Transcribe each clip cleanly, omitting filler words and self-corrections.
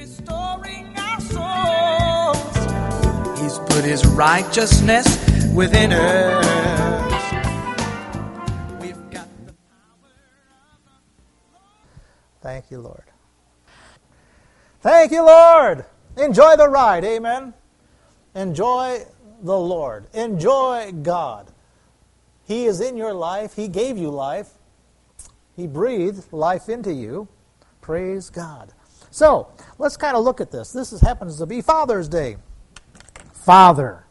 restoring our souls. He's put his righteousness within us. We've got the power of the... Thank you, Lord. Thank you, Lord. Enjoy the ride. Amen. Enjoy the Lord. Enjoy God. He is in your life. He gave you life. He breathed life into you. Praise God. So, let's kind of look at this. Happens to be Father's Day. Father.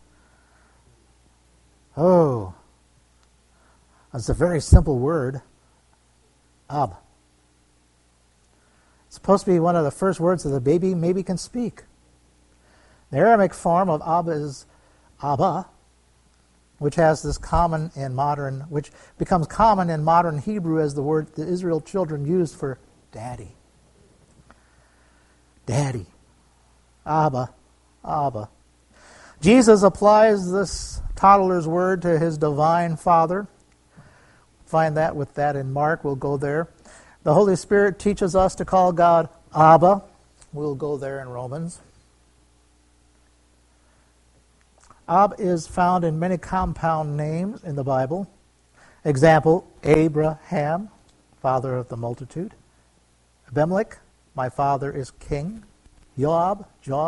Oh. That's a very simple word. Ab. It's supposed to be one of the first words that the baby maybe can speak. The Aramaic form of Ab is Abba, which becomes common in modern Hebrew as the word the Israel children used for daddy. Daddy. Abba. Abba. Jesus applies this toddler's word to his divine Father. Find that with that in Mark. We'll go there. The Holy Spirit teaches us to call God Abba. We'll go there in Romans. Ab is found in many compound names in the Bible. Example, Abraham, father of the multitude. Abimelech, my father is king. Joab,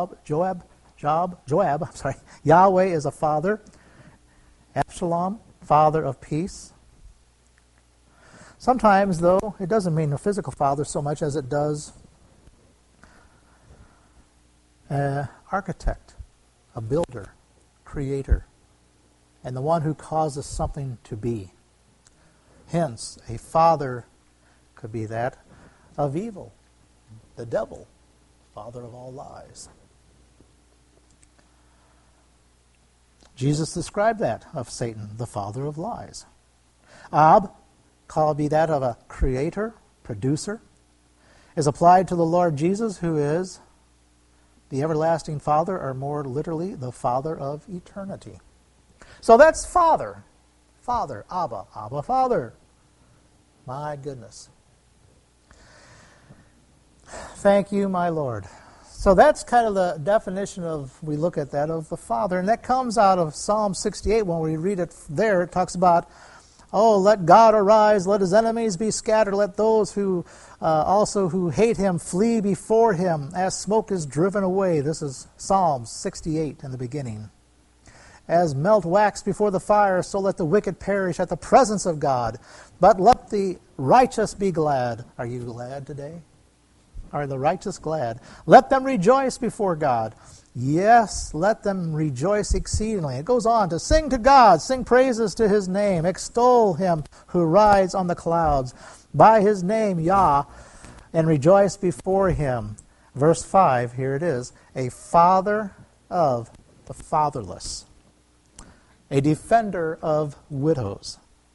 Yahweh is a father. Absalom, father of peace. Sometimes, though, it doesn't mean a physical father so much as it does an architect, a builder, creator, and the one who causes something to be. Hence, a father could be that of evil, the devil, father of all lies. Jesus described that of Satan, the father of lies. Ab, called be that of a creator, producer, is applied to the Lord Jesus, who is the everlasting Father, or more literally, the Father of eternity. So that's Father. Father, Abba, Abba, Father. My goodness. Thank you, my Lord. So that's kind of the definition we look at that, of the Father. And that comes out of Psalm 68. When we read it there, it talks about, oh, let God arise, let his enemies be scattered, let those who hate him flee before him, as smoke is driven away. This is Psalm 68 in the beginning. As melt wax before the fire, so let the wicked perish at the presence of God. But let the righteous be glad. Are you glad today? Are the righteous glad? Let them rejoice before God. Yes, let them rejoice exceedingly. It goes on to sing to God, sing praises to his name, extol him who rides on the clouds, by his name, Yah, and rejoice before him. Verse 5, here it is, a father of the fatherless, a defender of widows.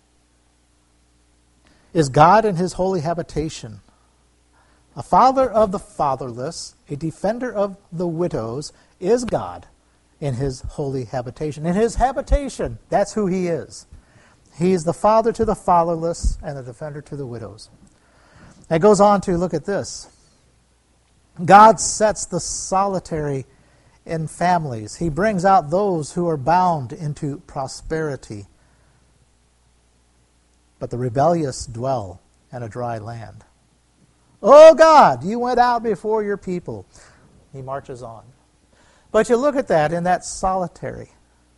Is God in his holy habitation? A father of the fatherless, a defender of the widows, is God in his holy habitation. In his habitation, that's who he is. He is the father to the fatherless and the defender to the widows. It goes on to look at this. God sets the solitary in families. He brings out those who are bound into prosperity. But the rebellious dwell in a dry land. Oh God, you went out before your people. He marches on. But you look at that in that solitary.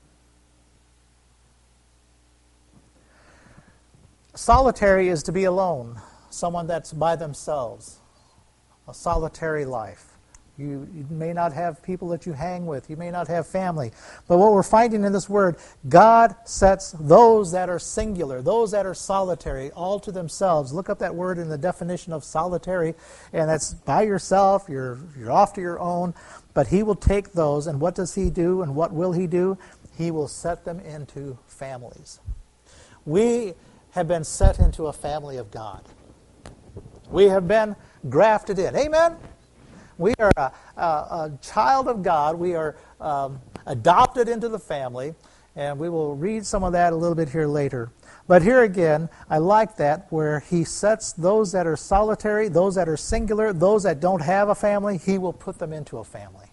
Solitary is to be alone, someone that's by themselves, a solitary life. You may not have people that you hang with. You may not have family. But what we're finding in this word, God sets those that are singular, those that are solitary, all to themselves. Look up that word in the definition of solitary, and that's by yourself. You're off to your own. But he will take those, and what does he do, and what will he do? He will set them into families. We have been set into a family of God. We have been grafted in. Amen? We are a child of God. We are adopted into the family, and we will read some of that a little bit here later. But here again, I like that where he sets those that are solitary, those that are singular, those that don't have a family, he will put them into a family.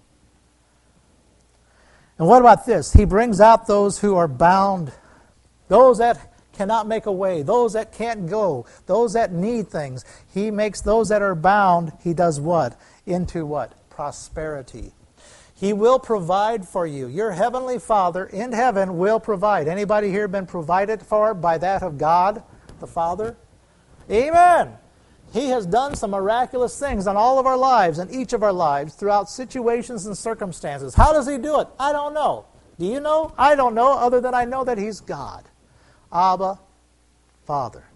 And what about this? He brings out those who are bound, those that cannot make a way, those that can't go, those that need things. He makes those that are bound, he does what? Into what? Prosperity. He will provide for you. Your heavenly Father in heaven will provide. Anybody here been provided for by that of God, the Father? Amen. He has done some miraculous things in all of our lives, in each of our lives, throughout situations and circumstances. How does he do it? I don't know. Do you know? I don't know, other than I know that he's God. Abba, Father.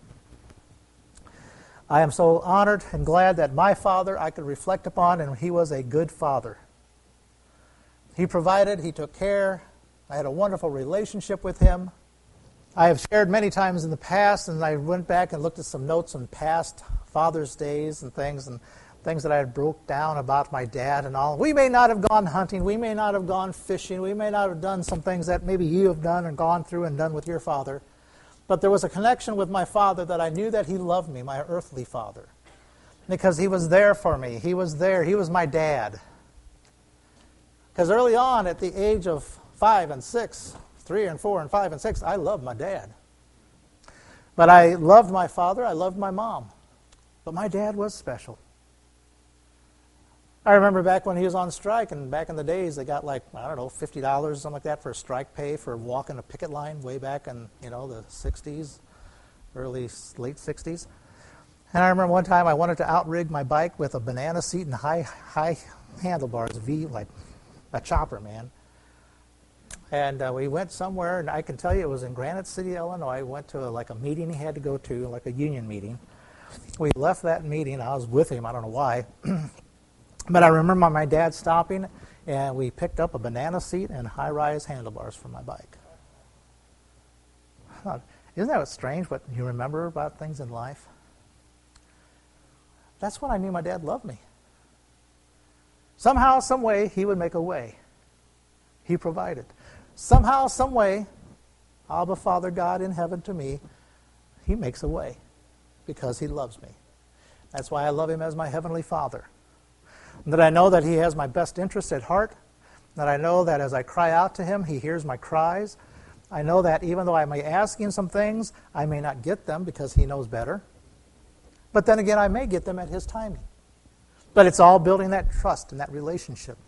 I am so honored and glad that my father I could reflect upon, and he was a good father. He provided, he took care. I had a wonderful relationship with him. I have shared many times in the past, and I went back and looked at some notes on past Father's Days and things that I had broke down about my dad and all. We may not have gone hunting. We may not have gone fishing. We may not have done some things that maybe you have done and gone through and done with your father. But there was a connection with my father that I knew that he loved me, my earthly father, because he was there for me. He was there. He was my dad. Because early on, at the age of 5 and 6, 3 and 4 and 5 and 6, I loved my dad. But I loved my father. I loved my mom. But my dad was special. I remember back when he was on strike, and back in the days, they got like, I don't know, $50 or something like that for strike pay for walking a picket line way back in, the 60s, late 60s. And I remember one time I wanted to outrig my bike with a banana seat and high handlebars, like a chopper, man. And we went somewhere, and I can tell you it was in Granite City, Illinois. We went to a meeting he had to go to, like a union meeting. We left that meeting. I was with him. I don't know why. But I remember my dad stopping, and we picked up a banana seat and high-rise handlebars for my bike. Isn't that strange what you remember about things in life? That's when I knew my dad loved me. Somehow, some way, he would make a way. He provided. Somehow, some way, Abba, Father, God in heaven to me, he makes a way because he loves me. That's why I love him as my heavenly Father. That I know that he has my best interest at heart. That I know that as I cry out to him, he hears my cries. I know that even though I may ask him some things, I may not get them because he knows better. But then again, I may get them at his timing. But it's all building that trust and that relationship.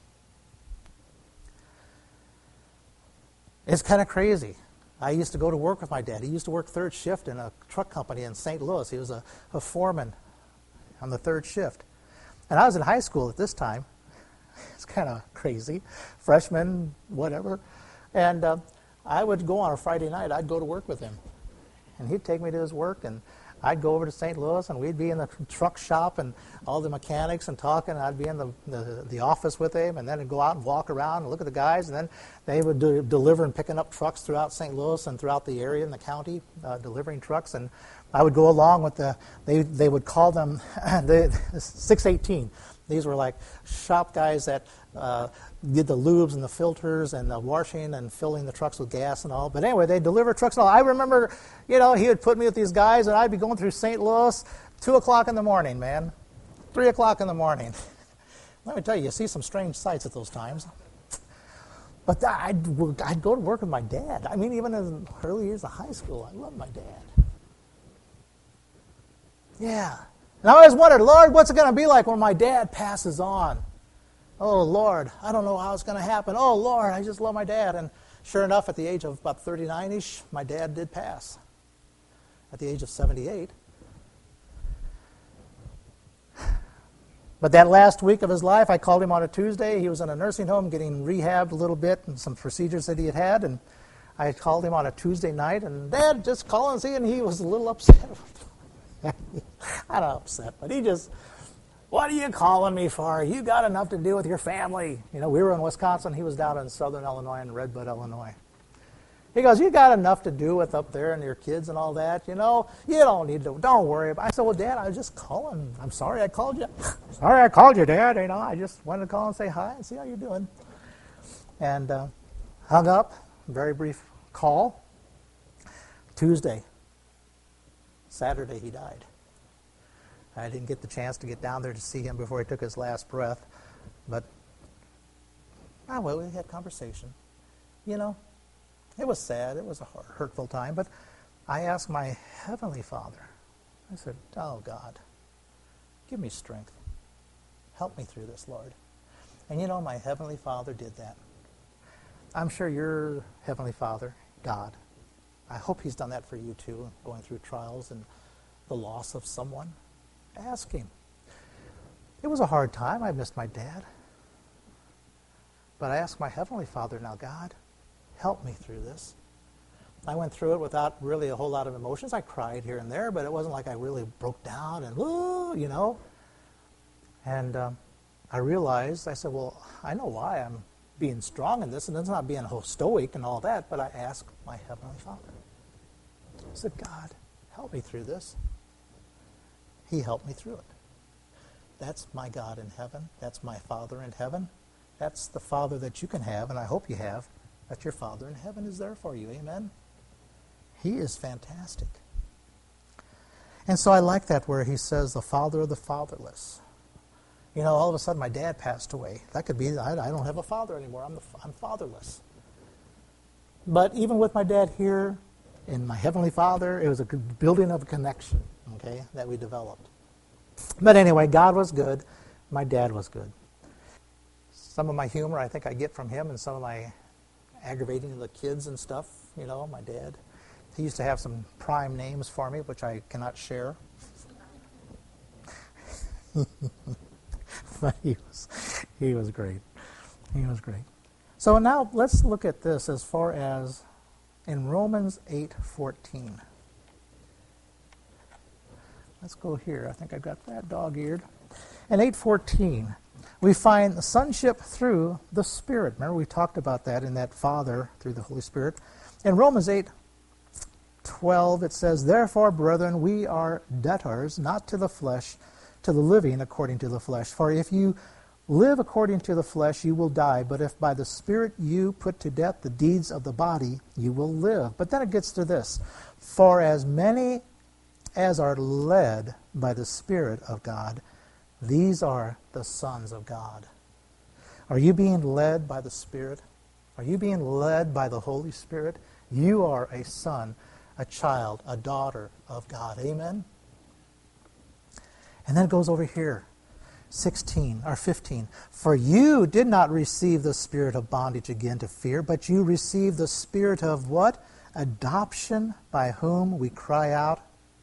It's kind of crazy. I used to go to work with my dad. He used to work third shift in a truck company in St. Louis. He was a foreman on the third shift. And I was in high school at this time. It's kind of crazy. Freshman, whatever. And I would go on a Friday night. I'd go to work with him. And he'd take me to his work, and I'd go over to St. Louis, and we'd be in the truck shop and all the mechanics and talking. And I'd be in the office with him, and then I'd go out and walk around and look at the guys. And then they would deliver and picking up trucks throughout St. Louis and throughout the area in the county, delivering trucks. And I would go along with they would call them the 618. These were like shop guys that did the lubes and the filters and the washing and filling the trucks with gas and all. But anyway, they deliver trucks and all. I remember, he would put me with these guys, and I'd be going through St. Louis, 2 o'clock in the morning, man. 3 o'clock in the morning. Let me tell you see some strange sights at those times. But I'd go to work with my dad. I mean, even in the early years of high school, I loved my dad. Yeah. And I always wondered, Lord, what's it going to be like when my dad passes on? Oh, Lord, I don't know how it's going to happen. Oh, Lord, I just love my dad. And sure enough, at the age of about 39-ish, my dad did pass. At the age of 78. But that last week of his life, I called him on a Tuesday. He was in a nursing home getting rehabbed a little bit and some procedures that he had had. And I called him on a Tuesday night, and Dad, just call and see. And he was a little upset. Not upset, but he just, what are you calling me for? You got enough to do with your family. We were in Wisconsin. He was down in southern Illinois, in Redbud, Illinois. He goes, you got enough to do with up there and your kids and all that. You don't need to, don't worry about it. I said, well, Dad, I was just calling. I'm sorry I called you. Sorry I called you, Dad. I just wanted to call and say hi and see how you're doing. And hung up, very brief call. Tuesday, Saturday he died. I didn't get the chance to get down there to see him before he took his last breath. But, well, we had conversation. You know, it was sad. It was a hurtful time. But I asked my Heavenly Father, I said, oh, God, give me strength. Help me through this, Lord. And you know, my Heavenly Father did that. I'm sure your Heavenly Father, God, I hope He's done that for you too, going through trials and the loss of someone. Ask Him. It was a hard time. I missed my dad. But I asked my Heavenly Father, now, God, help me through this. I went through it without really a whole lot of emotions. I cried here and there, but it wasn't like I really broke down and, you know. And I realized, I said, well, I know why I'm being strong in this, and it's not being stoic and all that, but I asked my Heavenly Father. I said, God, help me through this. He helped me through it. That's my God in heaven. That's my Father in heaven. That's the Father that you can have, and I hope you have, that your Father in heaven is there for you. Amen? He is fantastic. And so I like that where he says, the Father of the fatherless. You know, all of a sudden my dad passed away. That could be, I don't have a father anymore. I'm fatherless. But even with my dad here and my Heavenly Father, it was a building of a connection, okay, that we developed. But anyway, God was good. My dad was good. Some of my humor I think I get from him, and some of my aggravating of the kids and stuff, you know, my dad. He used to have some prime names for me, which I cannot share. But he was great. He was great. So now let's look at this as far as in Romans 8:14. Let's go here. I think I got that dog-eared. In 8:14, we find the sonship through the Spirit. Remember, we talked about that in that Father through the Holy Spirit. In Romans 8:12, it says, therefore, brethren, we are debtors, not to the flesh, to the living according to the flesh. For if you live according to the flesh, you will die. But if by the Spirit you put to death the deeds of the body, you will live. But then it gets to this. For as many as are led by the Spirit of God, these are the sons of God. Are you being led by the Spirit? Are you being led by the Holy Spirit? You are a son, a child, a daughter of God. Amen? And then it goes over here, 16 or 15. For you did not receive the spirit of bondage again to fear, but you received the spirit of what? Adoption, by whom we cry out,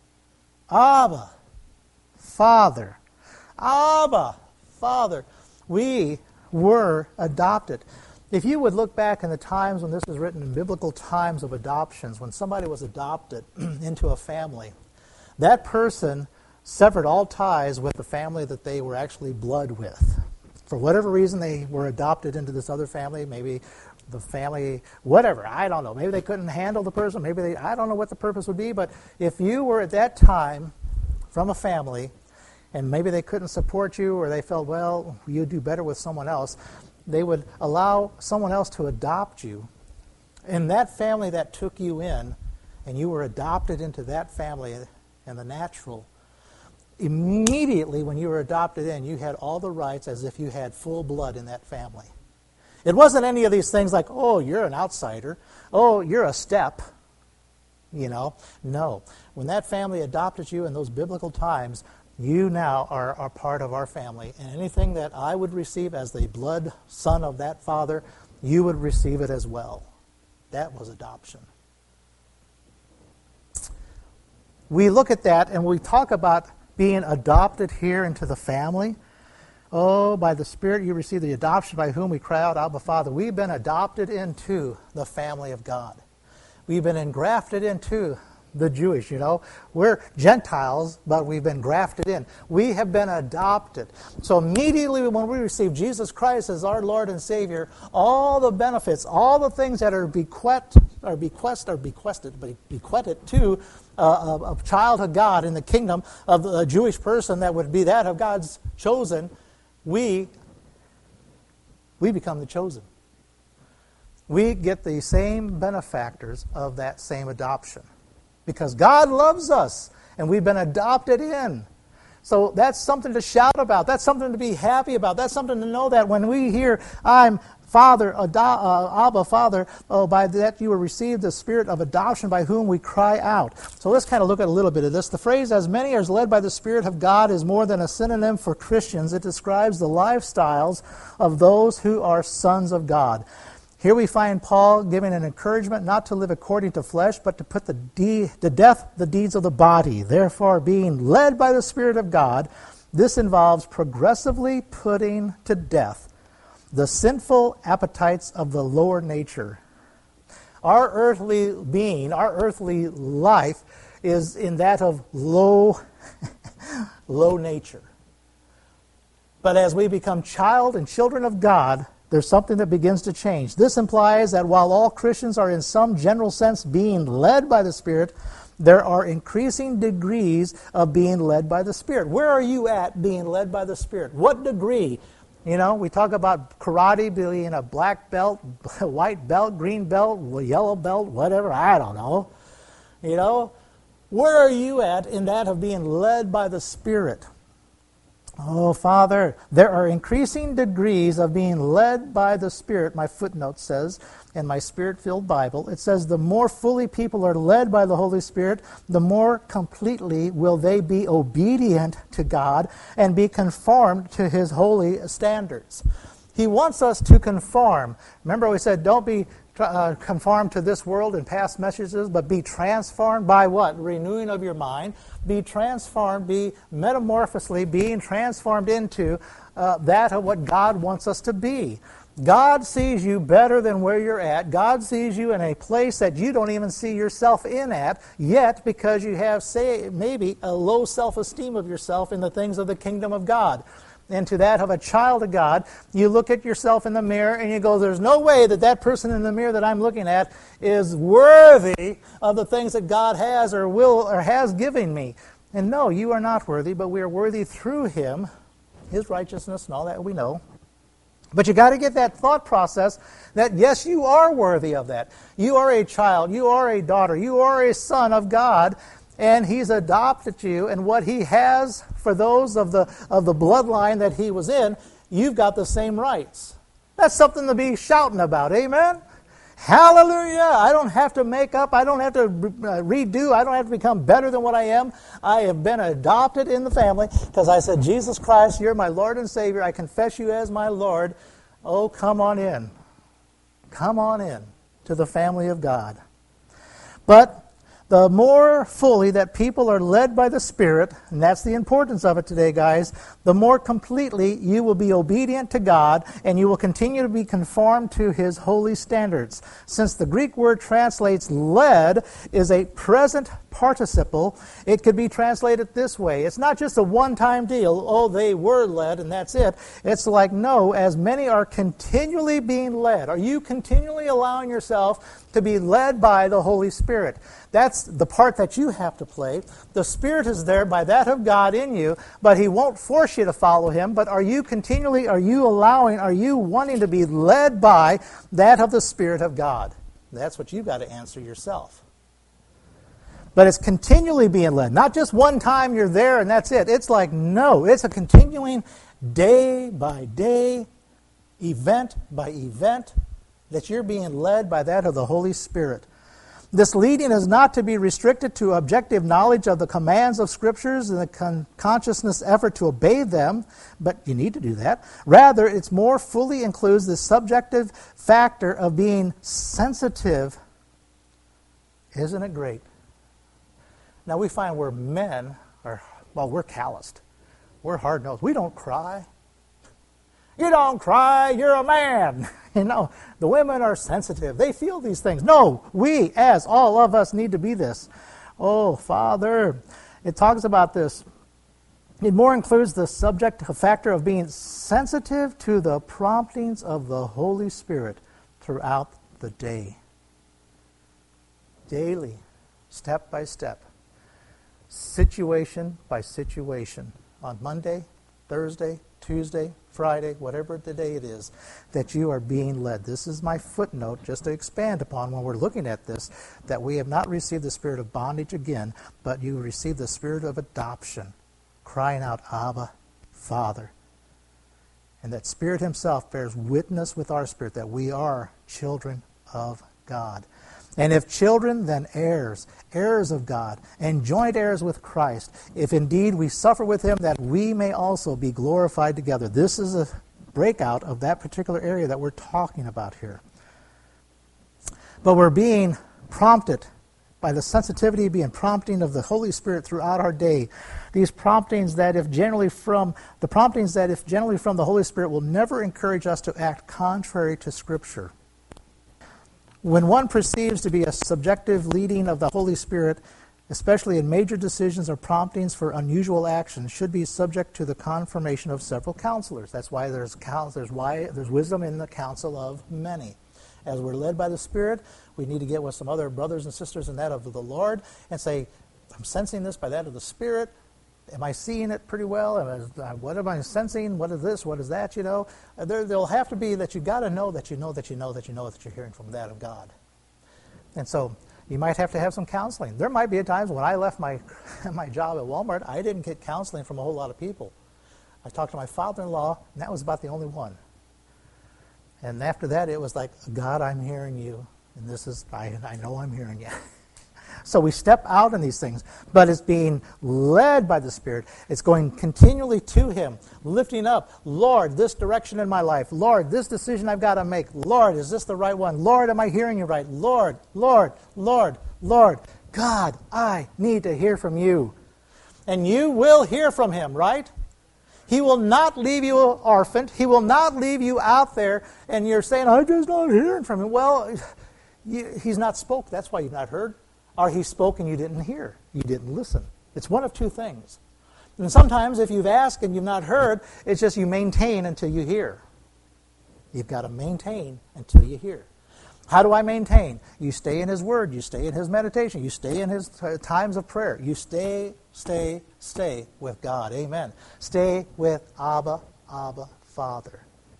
Abba, Father. Abba, Father. We were adopted. If you would look back in the times when this was written, in biblical times of adoptions, when somebody was adopted into a family, that person severed all ties with the family that they were actually blood with. For whatever reason, they were adopted into this other family, maybe the family, whatever, I don't know. Maybe they couldn't handle the person, I don't know what the purpose would be, but if you were at that time from a family, and maybe they couldn't support you, or they felt, well, you'd do better with someone else, they would allow someone else to adopt you. And that family that took you in, and you were adopted into that family in the natural, immediately when you were adopted in, you had all the rights as if you had full blood in that family. It wasn't any of these things like, oh, you're an outsider. Oh, you're a step. You know, no. When that family adopted you in those biblical times, you now are part of our family. And anything that I would receive as the blood son of that father, you would receive it as well. That was adoption. We look at that and we talk about being adopted here into the family. Oh, by the Spirit you receive the adoption by whom we cry out, Abba, Father. We've been adopted into the family of God. We've been engrafted into the Jewish, you know. We're Gentiles, but we've been grafted in. We have been adopted. So immediately when we receive Jesus Christ as our Lord and Savior, all the benefits, all the things that are bequeathed to a child of God in the kingdom of a Jewish person that would be that of God's chosen, we become the chosen. We get the same benefactors of that same adoption. Because God loves us, and we've been adopted in. So that's something to shout about. That's something to be happy about. That's something to know that when we hear, I'm Father, Abba, Father, oh, by that you will receive the spirit of adoption by whom we cry out. So let's kind of look at a little bit of this. The phrase, as many as led by the Spirit of God, is more than a synonym for Christians. It describes the lifestyles of those who are sons of God. Here we find Paul giving an encouragement not to live according to flesh, but to put to death the deeds of the body. Therefore, being led by the Spirit of God, this involves progressively putting to death the sinful appetites of the lower nature. Our earthly being, our earthly life, is in that of low nature. But as we become child and children of God, there's something that begins to change. This implies that while all Christians are in some general sense being led by the Spirit, there are increasing degrees of being led by the Spirit. Where are you at being led by the Spirit? What degree? You know, we talk about karate being a black belt, white belt, green belt, yellow belt, whatever, I don't know. You know, where are you at in that of being led by the Spirit? Oh, Father, there are increasing degrees of being led by the Spirit, my footnote says, in my Spirit-filled Bible. It says the more fully people are led by the Holy Spirit, the more completely will they be obedient to God and be conformed to His holy standards. He wants us to conform. Remember we said don't be conformed to this world and past messages, but be transformed by what? Renewing of your mind. Be transformed, be metamorphously being transformed into that of what God wants us to be. God sees you better than where you're at. God sees you in a place that you don't even see yourself in at yet, because you have, say, maybe a low self-esteem of yourself in the things of the kingdom of God. And to that of a child of God, you look at yourself in the mirror and you go, there's no way that that person in the mirror that I'm looking at is worthy of the things that God has or will or has given me. And no, you are not worthy, but we are worthy through Him, His righteousness and all that we know. But you got to get that thought process that yes, you are worthy of that. You are a child, you are a daughter, you are a son of God, and He's adopted you, and what He has for those of the bloodline that He was in, you've got the same rights. That's something to be shouting about, amen? Hallelujah! I don't have to make up, I don't have to redo, I don't have to become better than what I am. I have been adopted in the family because I said, Jesus Christ, you're my Lord and Savior. I confess you as my Lord. Oh, come on in. Come on in to the family of God. But the more fully that people are led by the Spirit, and that's the importance of it today, guys, the more completely you will be obedient to God and you will continue to be conformed to His holy standards. Since the Greek word translates led is a present participle, it could be translated this way. It's not just a one-time deal, oh, they were led and that's it. It's like, no, as many are continually being led. Are you continually allowing yourself to be led by the Holy Spirit? That's the part that you have to play. The Spirit is there by that of God in you, but He won't force you to follow Him. But are you wanting to be led by that of the Spirit of God? That's what you've got to answer yourself. But it's continually being led. Not just one time you're there and that's it. It's like, no, it's a continuing day by day, event by event, that you're being led by that of the Holy Spirit. This leading is not to be restricted to objective knowledge of the commands of Scriptures and the consciousness effort to obey them, but you need to do that. Rather, it more fully includes the subjective factor of being sensitive. Isn't it great? Now we find where men are, well, we're calloused. We're hard-nosed. We don't cry. You don't cry, you're a man. You know, the women are sensitive. They feel these things. No, we, as all of us, need to be this. Oh, Father, it talks about this. It more includes the subjective factor of being sensitive to the promptings of the Holy Spirit throughout the day. Daily, step by step, situation by situation. On Monday, Thursday, Tuesday, Friday, whatever the day it is, that you are being led. This is my footnote just to expand upon when we're looking at this, that we have not received the spirit of bondage again, but you receive the spirit of adoption, crying out, Abba, Father. And that Spirit himself bears witness with our spirit that we are children of God. And if children, then heirs, heirs of God, and joint heirs with Christ, if indeed we suffer with him, that we may also be glorified together. This is a breakout of that particular area that we're talking about here. But we're being prompted by the sensitivity and prompting of the Holy Spirit throughout our day. These promptings that if generally from the Holy Spirit will never encourage us to act contrary to Scripture. When one perceives to be a subjective leading of the Holy Spirit, especially in major decisions or promptings for unusual action, should be subject to the confirmation of several counselors. That's why there's wisdom in the counsel of many. As we're led by the Spirit, we need to get with some other brothers and sisters in that of the Lord and say, I'm sensing this by that of the Spirit. Am I seeing it pretty well? What am I sensing? What is this? What is that? There'll have to be that you got to know that you know that you know that you know that you're hearing from that of God. And so you might have to have some counseling. There might be times when I left my job at Walmart, I didn't get counseling from a whole lot of people. I talked to my father-in-law, and that was about the only one. And after that, it was like, God, I'm hearing you, and I know I'm hearing you. So we step out in these things, but it's being led by the Spirit. It's going continually to Him, lifting up, Lord, this direction in my life. Lord, this decision I've got to make. Lord, is this the right one? Lord, am I hearing you right? Lord, Lord, Lord, Lord. God, I need to hear from you. And you will hear from Him, right? He will not leave you orphaned. He will not leave you out there and you're saying, I'm just not hearing from Him. Well, He's not spoke. That's why you've not heard. Or He spoke and you didn't hear. You didn't listen. It's one of two things. And sometimes if you've asked and you've not heard, it's just you maintain until you hear. You've got to maintain until you hear. How do I maintain? You stay in His Word. You stay in His meditation. You stay in His times of prayer. You stay with God. Amen. Stay with Abba, Father.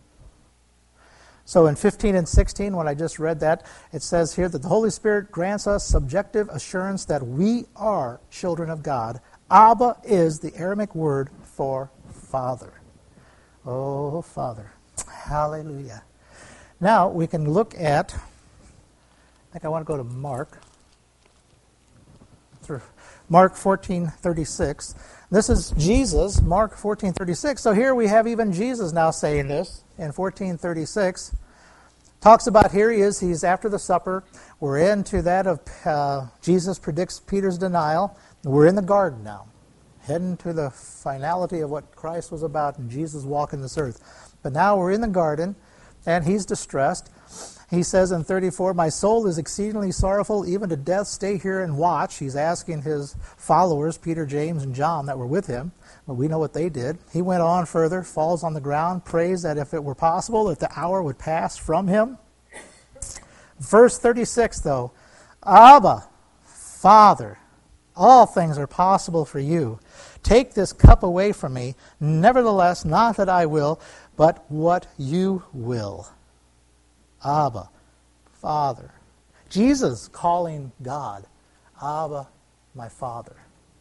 So in 15 and 16, when I just read that, it says here that the Holy Spirit grants us subjective assurance that we are children of God. Abba is the Aramaic word for Father. Oh, Father. Hallelujah. Now we can look at, I think I want to go to Mark. Mark 14:36. This is Jesus, Mark 14:36. So here we have even Jesus now saying this in 14:36. Talks about here he is, he's after the supper. We're into that of Jesus predicts Peter's denial. We're in the garden now, heading to the finality of what Christ was about and Jesus walking this earth. But now we're in the garden and he's distressed. He says in 34, my soul is exceedingly sorrowful, even to death. Stay here and watch. He's asking his followers, Peter, James, and John, that were with him. But we know what they did. He went on further, falls on the ground, prays that if it were possible, if the hour would pass from him. Verse 36, though, Abba, Father, all things are possible for you. Take this cup away from me. Nevertheless, not that I will, but what you will. Abba, Father. Jesus calling God, Abba, my Father.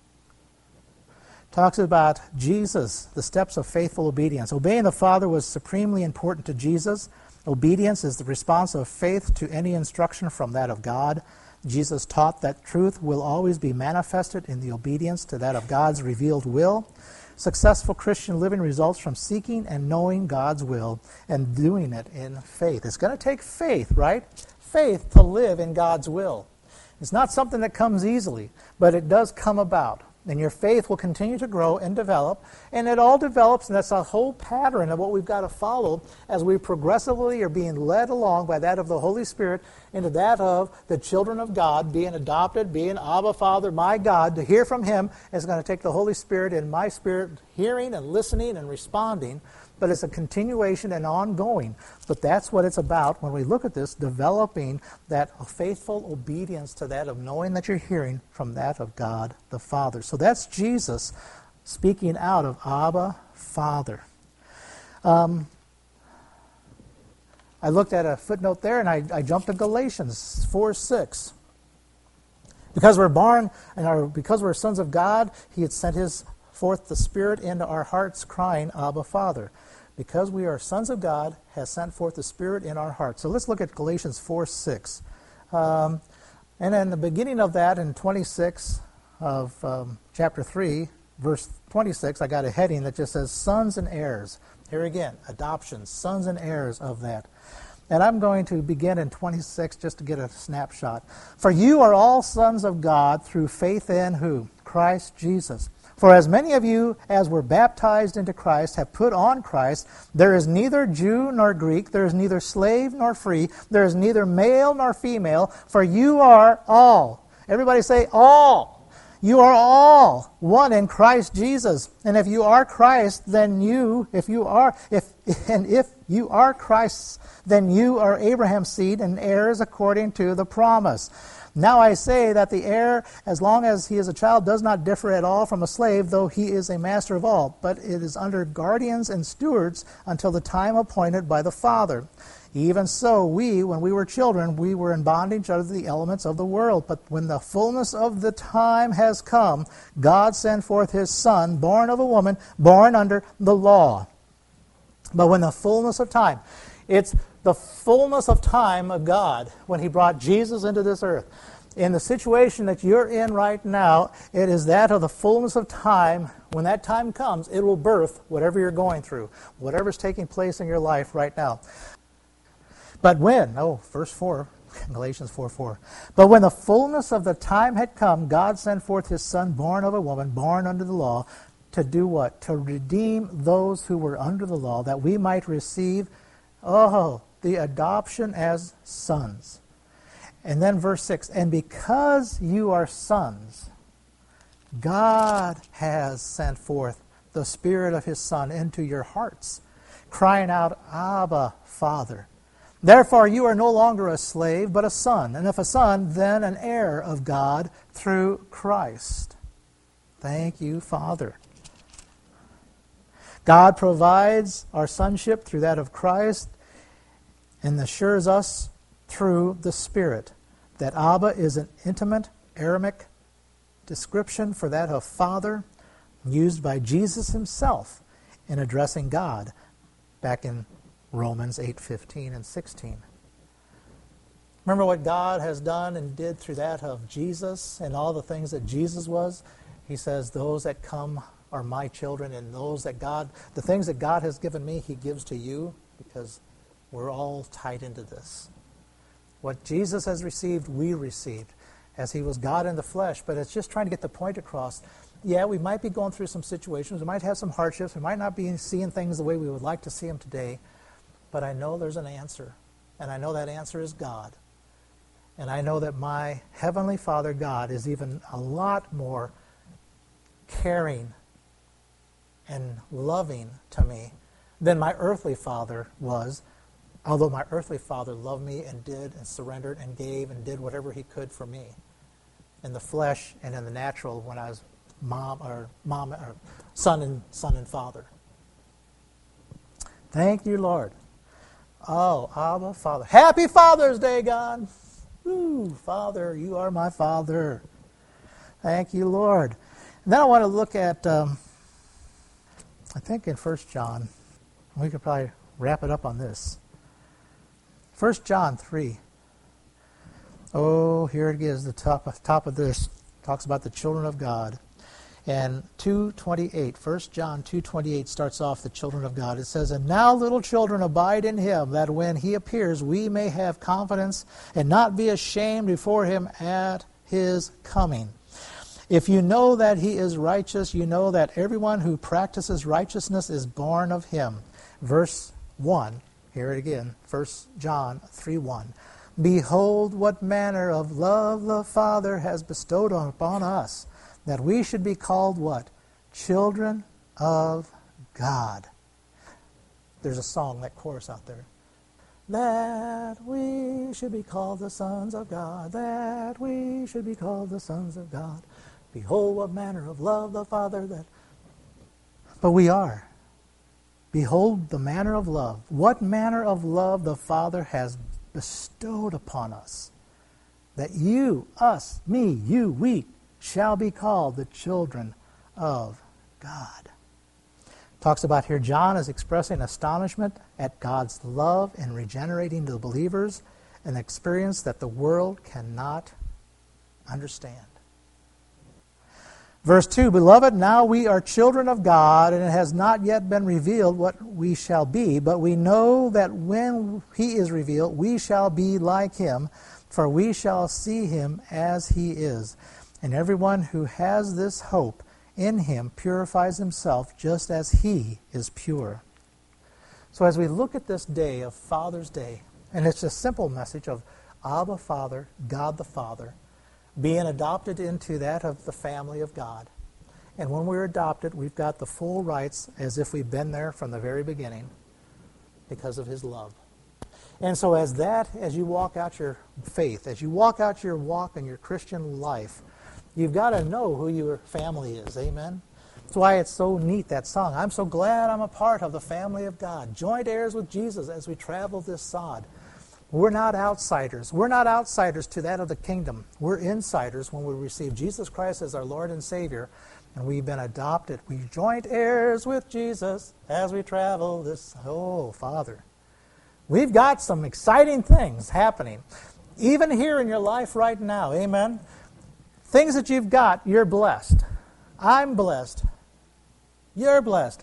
Talks about Jesus, the steps of faithful obedience. Obeying the Father was supremely important to Jesus. Obedience is the response of faith to any instruction from that of God. Jesus taught that truth will always be manifested in the obedience to that of God's revealed will. Successful Christian living results from seeking and knowing God's will and doing it in faith. It's going to take faith, right? Faith to live in God's will. It's not something that comes easily, but it does come about. And your faith will continue to grow and develop. And it all develops, and that's a whole pattern of what we've got to follow as we progressively are being led along by that of the Holy Spirit into that of the children of God, being adopted, being Abba, Father, my God. To hear from Him is going to take the Holy Spirit and my spirit hearing and listening and responding. But it's a continuation and ongoing. But that's what it's about when we look at this, developing that faithful obedience to that of knowing that you're hearing from that of God the Father. So that's Jesus speaking out of Abba, Father. I looked at a footnote there, and I jumped to Galatians 4:6. Because we're born, because we're sons of God, He had sent forth the Spirit into our hearts, crying, Abba, Father. Because we are sons of God, has sent forth the Spirit in our hearts. So let's look at Galatians 4:6. And in the beginning of that, in 26 of chapter 3, verse 26, I got a heading that just says, sons and heirs. Here again, adoption, sons and heirs of that. And I'm going to begin in 26 just to get a snapshot. For you are all sons of God through faith in who? Christ Jesus. For as many of you as were baptized into Christ have put on Christ. There is neither Jew nor Greek, there is neither slave nor free, there is neither male nor female, for you are all. Everybody say all. You are all one in Christ Jesus. And if you are Christ, then if you are Christ's, then you are Abraham's seed and heirs according to the promise. Now I say that the heir, as long as he is a child, does not differ at all from a slave, though he is a master of all. But it is under guardians and stewards until the time appointed by the Father. Even so, when we were children, we were in bondage under the elements of the world. But when the fullness of the time has come, God sent forth His Son, born of a woman, born under the law. But when the fullness of time, it's the fullness of time of God when He brought Jesus into this earth. In the situation that you're in right now, it is that of the fullness of time. When that time comes, it will birth whatever you're going through, whatever's taking place in your life right now. But verse 4, Galatians 4:4. But when the fullness of the time had come, God sent forth His Son, born of a woman, born under the law, to do what? To redeem those who were under the law, that we might receive, the adoption as sons. And then verse 6, and because you are sons, God has sent forth the Spirit of His Son into your hearts, crying out, Abba, Father. Therefore you are no longer a slave, but a son. And if a son, then an heir of God through Christ. Thank you, Father. God provides our sonship through that of Christ and assures us through the Spirit that Abba is an intimate Aramaic description for that of Father used by Jesus Himself in addressing God back in Romans 8:15 and 16. Remember what God has done and did through that of Jesus and all the things that Jesus was? He says, those that come are my children, and the things that God has given me, He gives to you, because we're all tied into this. What Jesus has received, we received, as He was God in the flesh. But it's just trying to get the point across. Yeah, we might be going through some situations. We might have some hardships. We might not be seeing things the way we would like to see them today. But I know there's an answer, and I know that answer is God. And I know that my Heavenly Father, God, is even a lot more caring and loving to me than my earthly father was, although my earthly father loved me and did and surrendered and gave and did whatever he could for me in the flesh and in the natural when I was son and father. Thank you, Lord. Oh, Abba, Father. Happy Father's Day, God. Ooh, Father, you are my Father. Thank you, Lord. And then I want to look at, I think in 1 John, we could probably wrap it up on this. 1 John 3. Oh, here it is, the top of this. Talks about the children of God. And 2:28, 1 John 2:28 starts off the children of God. It says, and now little children abide in Him, that when He appears we may have confidence and not be ashamed before Him at His coming. If you know that He is righteous, you know that everyone who practices righteousness is born of Him. Verse 1, hear it again, 1 John 3:1. Behold, what manner of love the Father has bestowed upon us, that we should be called what? Children of God. There's a song, that chorus out there. That we should be called the sons of God, that we should be called the sons of God. Behold, what manner of love the Father that... But we are. Behold the manner of love. What manner of love the Father has bestowed upon us, that you, us, me, you, we, shall be called the children of God. Talks about here, John is expressing astonishment at God's love in regenerating the believers, an experience that the world cannot understand. Verse 2, Beloved, now we are children of God, and it has not yet been revealed what we shall be, but we know that when he is revealed, we shall be like him, for we shall see him as he is. And everyone who has this hope in him purifies himself just as he is pure. So as we look at this day of Father's Day, and it's a simple message of Abba Father, God the Father, being adopted into that of the family of God. And when we're adopted, we've got the full rights as if we've been there from the very beginning because of his love. And so as you walk out your faith, as you walk out your walk in your Christian life, you've got to know who your family is. Amen? That's why it's so neat, that song. I'm so glad I'm a part of the family of God, joint heirs with Jesus as we travel this sod. We're not outsiders. We're not outsiders to that of the kingdom. We're insiders when we receive Jesus Christ as our Lord and Savior, and we've been adopted. We joint heirs with Jesus as we travel this. Oh, Father. We've got some exciting things happening, even here in your life right now. Amen? Things that you've got, you're blessed. I'm blessed. You're blessed.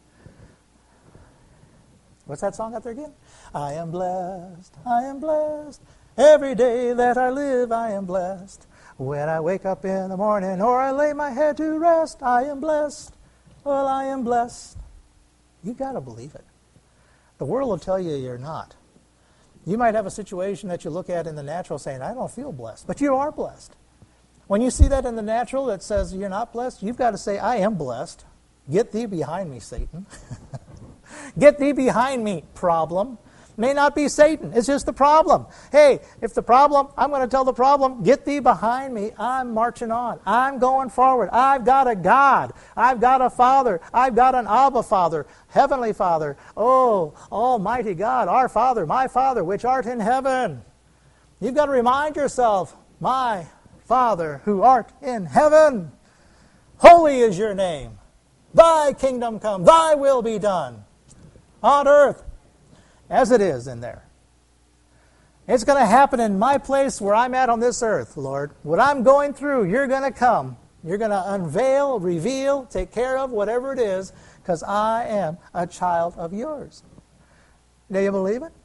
What's that song out there again? I am blessed, I am blessed. Every day that I live, I am blessed. When I wake up in the morning or I lay my head to rest, I am blessed. Well, I am blessed. You've got to believe it. The world will tell you you're not. You might have a situation that you look at in the natural saying, I don't feel blessed. But you are blessed. When you see that in the natural that says you're not blessed, you've got to say, I am blessed. Get thee behind me, Satan. Get thee behind me, problem. May not be Satan. It's just the problem. Hey, if the problem, I'm going to tell the problem, get thee behind me. I'm marching on. I'm going forward. I've got a God. I've got a Father. I've got an Abba Father, Heavenly Father. Oh, Almighty God, our Father, my Father, which art in heaven. You've got to remind yourself, my Father, who art in heaven, holy is your name. Thy kingdom come. Thy will be done on earth as it is in there. It's going to happen in my place where I'm at on this earth, Lord. What I'm going through, you're going to come. You're going to unveil, reveal, take care of, whatever it is, because I am a child of yours. Do you believe it?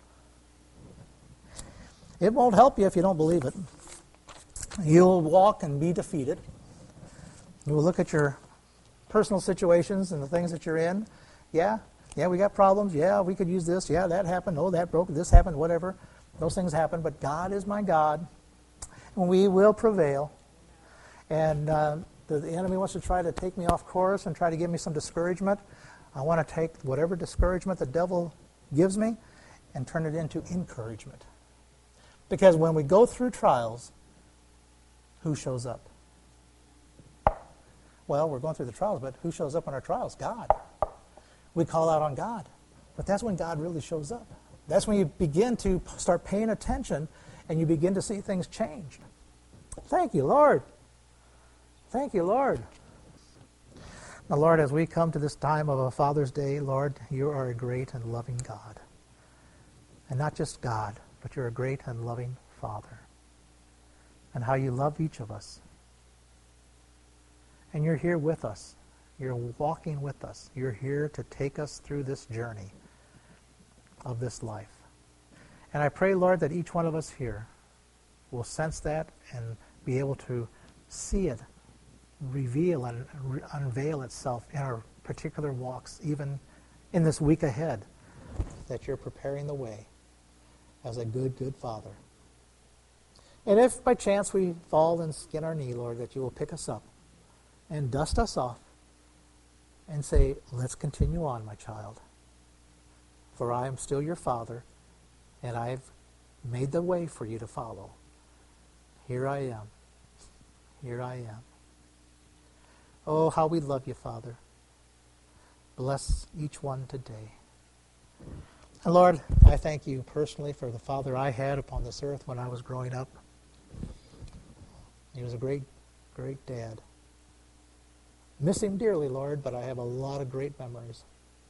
It won't help you if you don't believe it. You'll walk and be defeated. You'll look at your personal situations and the things that you're in. Yeah, we got problems. Yeah, we could use this. Yeah, that happened. Oh, that broke. This happened, whatever. Those things happen. But God is my God. And we will prevail. And the enemy wants to try to take me off course and try to give me some discouragement. I want to take whatever discouragement the devil gives me and turn it into encouragement. Because when we go through trials, who shows up? Well, we're going through the trials, but who shows up in our trials? God. We call out on God. But that's when God really shows up. That's when you begin to start paying attention and you begin to see things change. Thank you, Lord. Thank you, Lord. Now, Lord, as we come to this time of a Father's Day, Lord, you are a great and loving God. And not just God, but you're a great and loving Father. And how you love each of us. And you're here with us. You're walking with us. You're here to take us through this journey of this life. And I pray, Lord, that each one of us here will sense that and be able to see it reveal and unveil itself in our particular walks, even in this week ahead, that you're preparing the way as a good, good Father. And if by chance we fall and skin our knee, Lord, that you will pick us up and dust us off and say, let's continue on, my child. For I am still your Father, and I've made the way for you to follow. Here I am. Here I am. Oh, how we love you, Father. Bless each one today. And Lord, I thank you personally for the father I had upon this earth when I was growing up. He was a great, great dad. Miss him dearly, Lord, but I have a lot of great memories.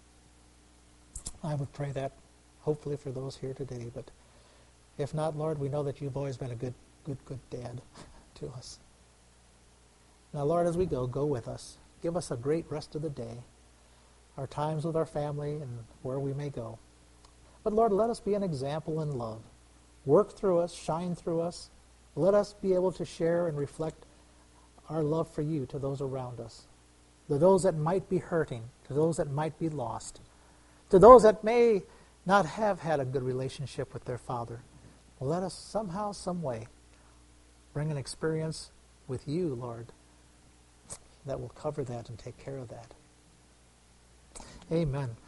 I would pray that hopefully for those here today, but if not, Lord, we know that you've always been a good dad to us. Now, Lord, as we go with us. Give us a great rest of the day, our times with our family and where we may go. But Lord, let us be an example in love. Work through us, shine through us. Let us be able to share and reflect our love for you to those around us, to those that might be hurting, to those that might be lost, to those that may not have had a good relationship with their Father. Well, let us somehow, some way, bring an experience with you, Lord, that will cover that and take care of that. Amen.